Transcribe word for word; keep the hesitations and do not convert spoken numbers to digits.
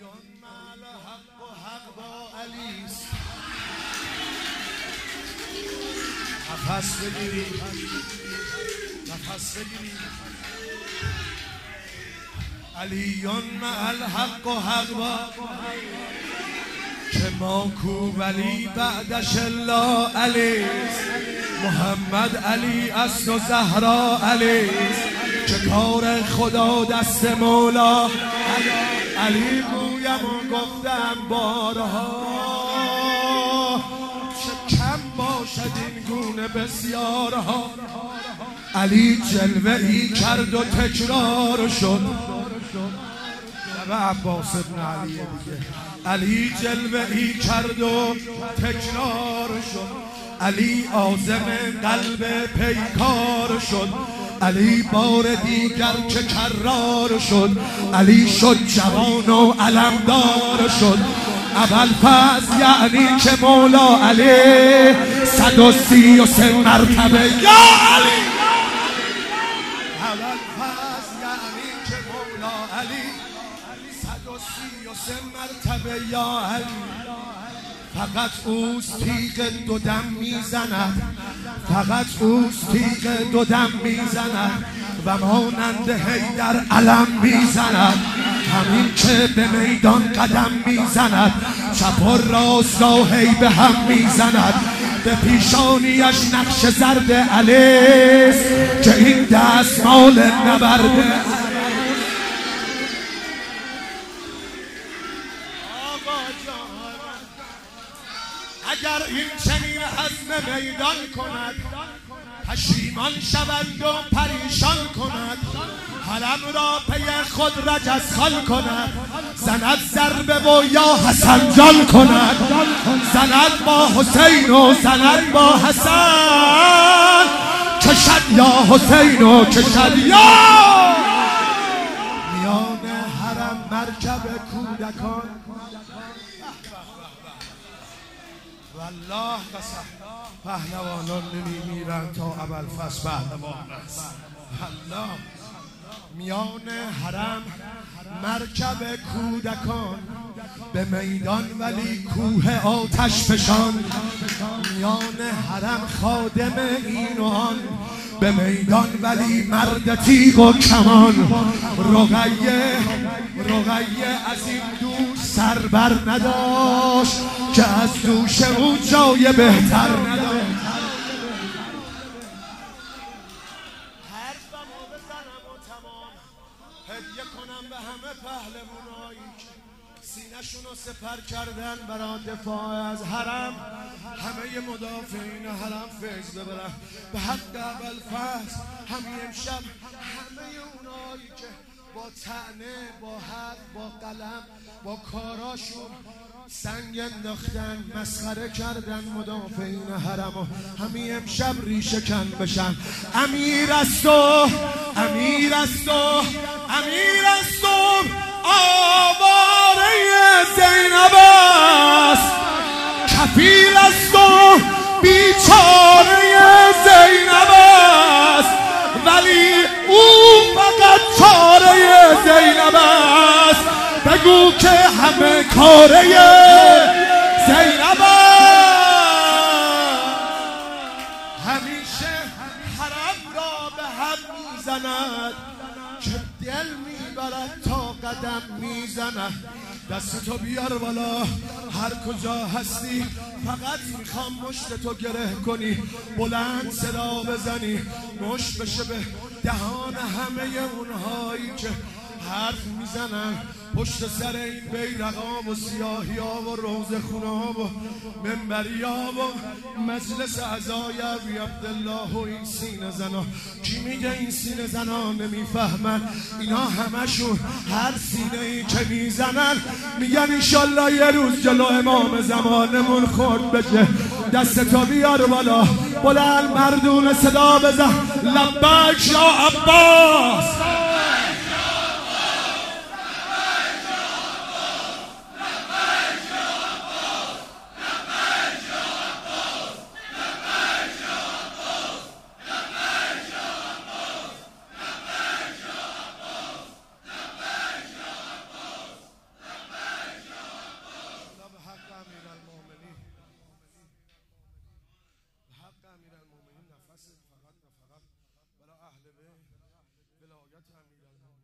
علیان مع الحق و حق با علیست. نفس بگیریم نفس بگیریم علیان مع الحق و حق با که ما کو ولی بعدش الا علیست. محمد علی است و زهرا علیست که کار خدا دست مولا علی گویم و گفتم بارها چه کم باشد این گونه بسیارها. علی جلوه ای کرد و تکرار شد و عباس ابن علی دیگه. علی جلوه ای کرد و تکرار شد. علی عازم قلب پیکار شد. علی بار دیگر که کرار شد. علی شد جوان و علمدار شد. ابوالفضل یعنی که مولا علی صد و سی و سه مرتبه یا علی. ابوالفضل یعنی که مولا علی صد و سی و سه مرتبه یا علی. فقط اوست تیغ دو دم میزند. فقط اوست تیغ دو دم میزند و مانند حیدر علم میزند. همین که به میدان قدم میزند چپ و راست را هی به هم میزند. به پیشانیش نقش زرد علیست که این دستمال نبرده. اگر این چنین عزم میدان کند پشیمان شوند و پریشان کند. حرم را پی خود رجز خال کند. زند ضربه و یا حسن جان کند. زند با حسین و زند با حسن کشد یا حسین و کشد یا. میان حرم مرکب کودکان والله قسم پهلوانان نمیمیرن تا ابوالفضل پهلوان است. والله میان حرم مرکب کودکان به میدان ولی کوه آتش فشان. میان حرم خادم این و آن به میدان ولی مرد تیغ و کمان. رقیه رقیه از این دوش سر بر نداشت که از دوش او جای بهتر نداشت. حرفم رو بزنم و تمام هدیه کنم به همه پهلوانایی که سینه‌شون رو سپر کردن برای دفاع از حرم. همه مدافعین حرم فیض ببرن به حق ابوالفضل. همین امشب همه اونایی که با طعنه با حق با قلم با کاراشون سنگ انداختن مسخره کردن مدافعین حرم و همین امشب ریشه کن بشن. امیر است و امیر است و امیر است و آواره زینب است. کفیل است و بیچاره زینب است ولی او فقط چاره زینب است. بگو که همه کاره زینب است. همیشه حرم را به هم میزند که دل میبرد تا قدم میزند. دستتو بیار بالا هر کجا هستی. فقط میخوام مشتتو گره کنی بلند صدا بزنی مشت بشه به دهان همه اونهایی که حرف میزنن پشت سر این بیرقا و سیاهی ها و روزخونه ها و منبری ها و مجلس عزای ابی عبدالله و این سینه زنا. کی میگه این سینه زنا نمیفهمن؟ اینا همشون هر سینه ای که میزنن میگن انشالله یه روز جلو امام زمانمون خورد بشه. دستتو بیار بالا بلند مردون صدا بزن لبیک یا عباس. هدایت هم میدادن.